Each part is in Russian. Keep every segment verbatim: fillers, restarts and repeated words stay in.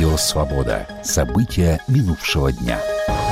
Радио «Свобода». События минувшего дня.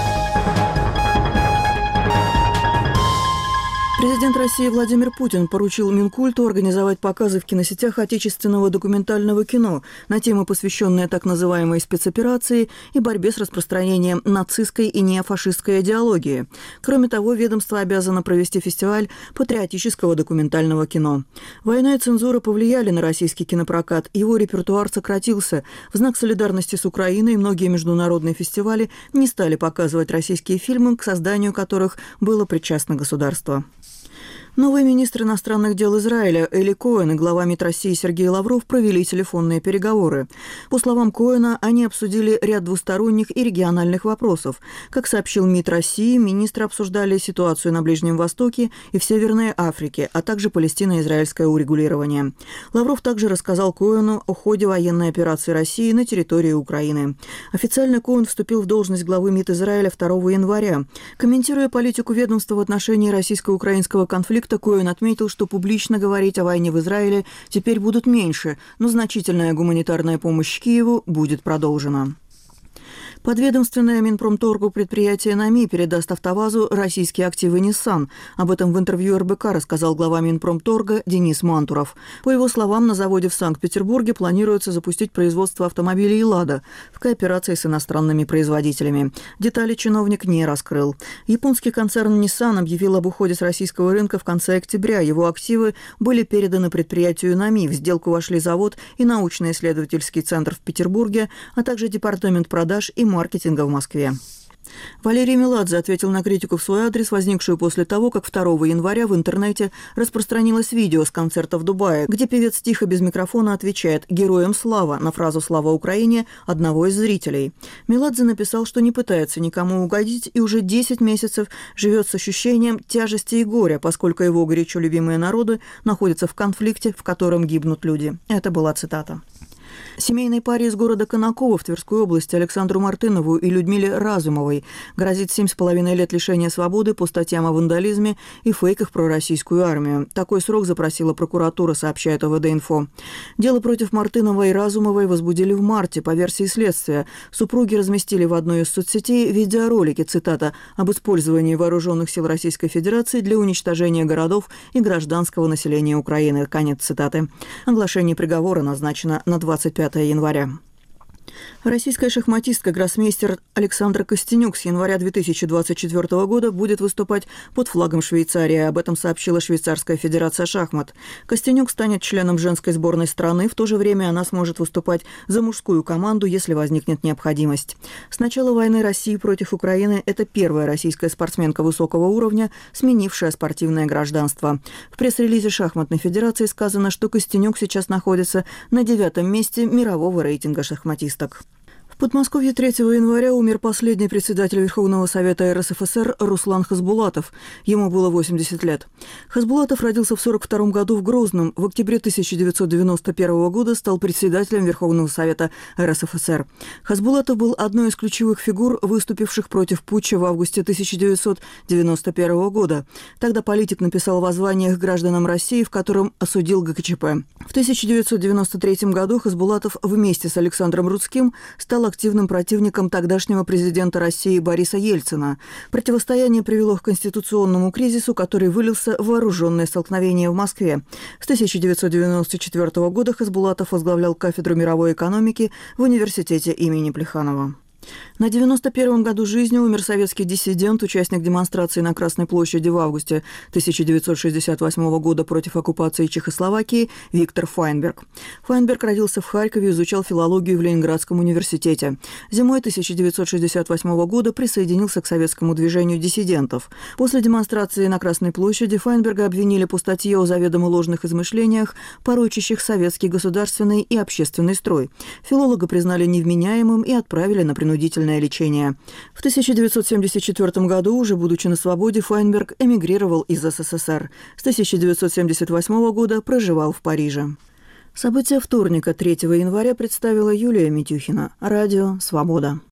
Президент России Владимир Путин поручил Минкульту организовать показы в киносетях отечественного документального кино на темы, посвященные так называемой спецоперации и борьбе с распространением нацистской и неофашистской идеологии. Кроме того, ведомство обязано провести фестиваль патриотического документального кино. Война и цензура повлияли на российский кинопрокат, его репертуар сократился. В знак солидарности с Украиной многие международные фестивали не стали показывать российские фильмы, к созданию которых было причастно государство. Новый министр иностранных дел Израиля Эли Коэн и глава МИД России Сергей Лавров провели телефонные переговоры. По словам Коэна, они обсудили ряд двусторонних и региональных вопросов. Как сообщил МИД России, министры обсуждали ситуацию на Ближнем Востоке и в Северной Африке, а также палестино-израильское урегулирование. Лавров также рассказал Коэну о ходе военной операции России на территории Украины. Официально Коэн вступил в должность главы МИД Израиля второго января. Комментируя политику ведомства в отношении российско-украинского конфликта, Коэн отметил, что публично говорить о войне в Израиле теперь будут меньше, но значительная гуманитарная помощь Киеву будет продолжена. Подведомственное Минпромторгу предприятие НАМИ передаст АвтоВАЗу российские активы Nissan. Об этом в интервью эр бэ ка рассказал глава Минпромторга Денис Мантуров. По его словам, на заводе в Санкт-Петербурге планируется запустить производство автомобилей «Лада» в кооперации с иностранными производителями. Детали чиновник не раскрыл. Японский концерн Nissan объявил об уходе с российского рынка в конце октября. Его активы были переданы предприятию НАМИ. В сделку вошли завод и научно-исследовательский центр в Петербурге, а также департамент продаж и маркетинга в Москве. Валерий Меладзе ответил на критику в свой адрес, возникшую после того, как второго января в интернете распространилось видео с концерта в Дубае, где певец тихо без микрофона отвечает «Героям слава» на фразу «Слава Украине» одного из зрителей. Меладзе написал, что не пытается никому угодить и уже десять месяцев живет с ощущением тяжести и горя, поскольку его горячо любимые народы находятся в конфликте, в котором гибнут люди. Это была цитата. Семейной паре из города Конаково в Тверской области Александру Мартынову и Людмиле Разумовой грозит семь с половиной лет лишения свободы по статьям о вандализме и фейках про российскую армию. Такой срок запросила прокуратура, сообщает о вэ дэ-инфо. Дело против Мартыновой и Разумовой возбудили в марте. По версии следствия, супруги разместили в одной из соцсетей видеоролики, цитата, об использовании вооруженных сил Российской Федерации для уничтожения городов и гражданского населения Украины. Конец цитаты. Оглашение приговора назначено на двадцать пятое января. Российская шахматистка-гроссмейстер Александра Костенюк с января две тысячи двадцать четвёртого года будет выступать под флагом Швейцарии. Об этом сообщила Швейцарская федерация шахмат. Костенюк станет членом женской сборной страны. В то же время она сможет выступать за мужскую команду, если возникнет необходимость. С начала войны России против Украины это первая российская спортсменка высокого уровня, сменившая спортивное гражданство. В пресс-релизе шахматной федерации сказано, что Костенюк сейчас находится на девятом месте мирового рейтинга шахматисток. В Подмосковье третьего января умер последний председатель Верховного Совета эр эс эф эс эр Руслан Хасбулатов. Ему было восемьдесят лет. Хасбулатов родился в сорок втором году в Грозном. В октябре тысяча девятьсот девяносто первого года стал председателем Верховного Совета эр эс эф эс эр. Хасбулатов был одной из ключевых фигур, выступивших против путча в августе тысяча девятьсот девяносто первого года. Тогда политик написал воззвание к гражданам России, в котором осудил гэ ка чэ пэ. В тысяча девятьсот девяносто третьем году Хасбулатов вместе с Александром Рудским стал активным противником тогдашнего президента России Бориса Ельцина. Противостояние привело к конституционному кризису, который вылился в вооруженное столкновение в Москве. С тысяча девятьсот девяносто четвёртого года Хасбулатов возглавлял кафедру мировой экономики в университете имени Плеханова. На девяносто первом году жизни умер советский диссидент, участник демонстрации на Красной площади в августе тысяча девятьсот шестьдесят восьмого года против оккупации Чехословакии Виктор Файнберг. Файнберг родился в Харькове и изучал филологию в Ленинградском университете. Зимой тысяча девятьсот шестьдесят восьмого года присоединился к советскому движению диссидентов. После демонстрации на Красной площади Файнберга обвинили по статье о заведомо ложных измышлениях, порочащих советский государственный и общественный строй. Филолога признали невменяемым и отправили на принудительное лечение. В тысяча девятьсот семьдесят четвёртом году, уже будучи на свободе, Файнберг эмигрировал из эс эс эс эр. С тысяча девятьсот семьдесят восьмого года проживал в Париже. События вторника, третьего января, представила Юлия Митюхина. Радио «Свобода».